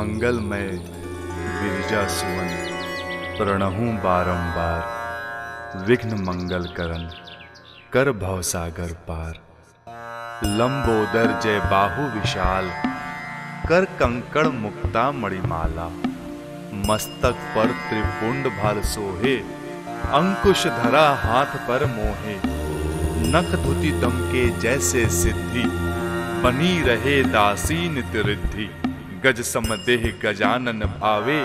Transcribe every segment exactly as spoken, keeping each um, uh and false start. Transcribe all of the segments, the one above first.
मंगलमय गिरिजा सुवन, प्रणहूं बारंबार विघ्न मंगल करन, कर भवसागर पार। लंबोदर जय बाहु विशाल, कर कंकड़ मुक्ता मणिमाला। मस्तक पर त्रिपुंड भाल सोहे, अंकुश धरा हाथ पर मोहे। नख धुति दम के जैसे सिद्धि, बनी रहे दासी नित्य रिद्धि। गज समदेह गजानन भावे,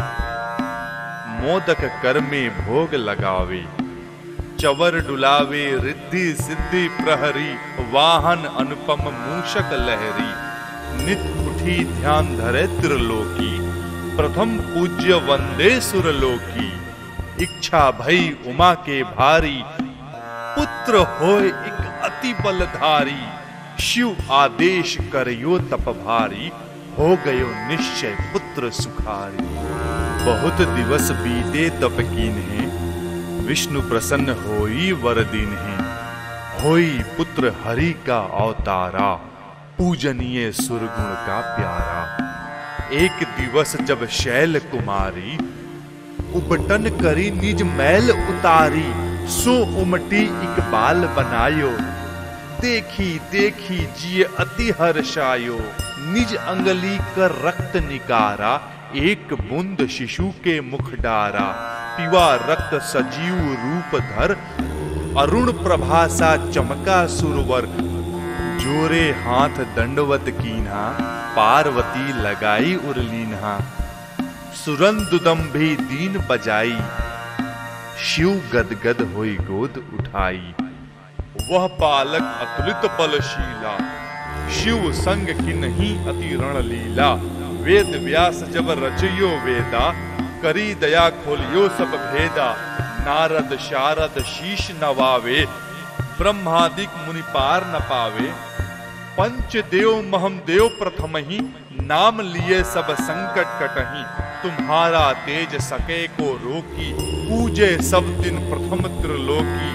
मोदक कर में भोग लगावे। चवर डुलावे रिद्धि सिद्धि प्रहरी, वाहन अनुपम मूषक लहरी। नित उठी ध्यान धरे त्रिलोकी, प्रथम पूज्य वंदे सुरलोकी। इच्छा भई उमा के भारी, पुत्र होय एक अति बलधारी। शिव आदेश करियो तप भारी, हो गयो निश्चय पुत्र सुखारी। बहुत दिवस बीते तप कीन्हे, विष्णु प्रसन्न होई वर दीन्हे। होई पुत्र हरि का अवतारा, पूजनीय सुरगुण का प्यारा। एक दिवस जब शैल कुमारी, उबटन करी निज मैल उतारी। सो उमटी इकबाल बनायो, देखी देखी जिय अति हर्षायो। निज अंगली कर रक्त निकारा, एक बूंद शिशु के मुख डारा। पिवा रक्त सजीव रूप धर, अरुण प्रभा सा चमका सुरवर। जोरे हाथ दंडवत कीन्हा, पार्वती लगाई उरलीन्हा। सुरंदुदम्भी दीन बजाई, शिव गदगद होई गोद उठाई। वह बालक अतुलित बलशीला, शिव संग की नहीं अति रण लीला। वेद व्यास जब रचयो वेदा, करी दया खोलियो सब भेदा। नारद शारद शीश नवावे, ब्रह्मादिक मुनि पार न पावे। पंच देव महम देव प्रथम ही, नाम लिए सब संकट कटही। तुम्हारा तेज सके को रोकी, पूजे सब दिन प्रथम त्रिलोकी।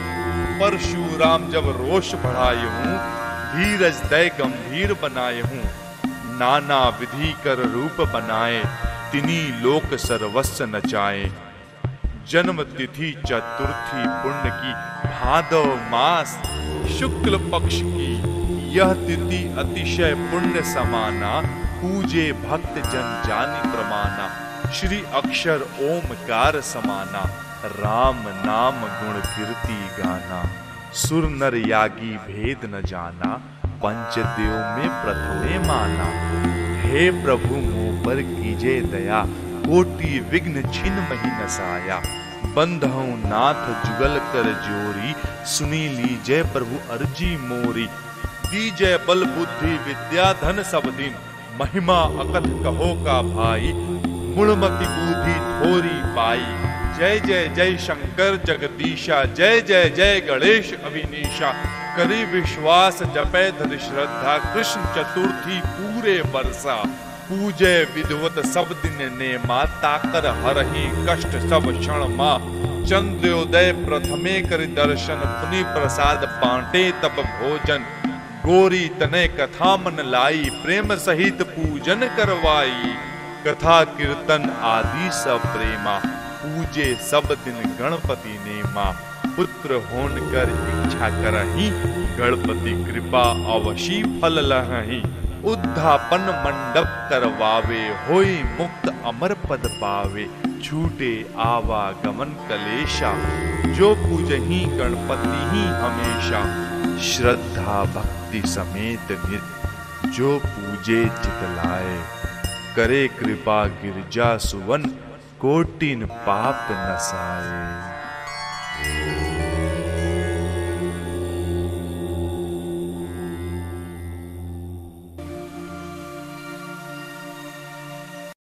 परशुराम जब रोष बढ़ाए हूँ, धीरज दय गंभीर बनाए हूँ। नाना विधि कर रूप बनाए, तिनी लोक सर्वस्व नचाए। जन्म तिथि चतुर्थी पुण्य की, भादव मास शुक्ल पक्ष की। यह तिथि अतिशय पुण्य समाना, पूजे भक्त जन जानि प्रमाना। श्री अक्षर ओमकार समाना, राम नाम गुण कीर्ति गाना। सुर नर यागी भेद न जाना, पंचदेव में प्रथमे माना। हे प्रभु मुँह पर कीजे दया, कोटि विघ्न छिन मही नसाया। बंधौ नाथ जुगल कर जोरी, सुनी लीजय प्रभु अर्जी मोरी। दीजय बल बुद्धि विद्या धन सब दिन, महिमा अकथ कहो का भाई। गुणमति बुद्धि थोरी पाई, जय जय जय शंकर जगदीशा। जय जय जय गणेश अविनीशा। करी विश्वास जपै धरि श्रद्धा, कृष्ण चतुर्थी पूरे बरसा। पूजे विधवत सब दिन ने मा, ताकर हरहि कष्ट सब क्षण मा। चंद्रोदय प्रथमे करि दर्शन, पुनि प्रसाद बांटे तब भोजन। गोरी तने कथा मन लाई, प्रेम सहित पूजन करवाई। कथा कीर्तन आदि सब प्रेमा, पूजे सब दिन गणपति नेमा। पुत्र होन कर इच्छा करही, गणपति कृपा अवशी फल लहही। उद्धापन मंडप करवावे, होई मुक्त अमर पद पावे। छूटे आवागमन कलेशा, जो पूजही गणपति ही हमेशा। श्रद्धा भक्ति समेत नित, जो पूजे चितलाए। करे कृपा गिरजा सुवन, कोटिन पाप नसाए।